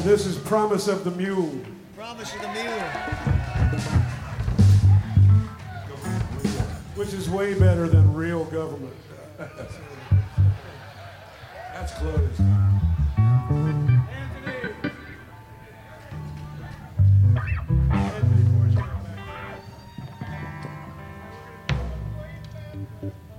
This is Promise of the Mule. Promise of the Mule. Which is way better than Real Government. That's close. Anthony,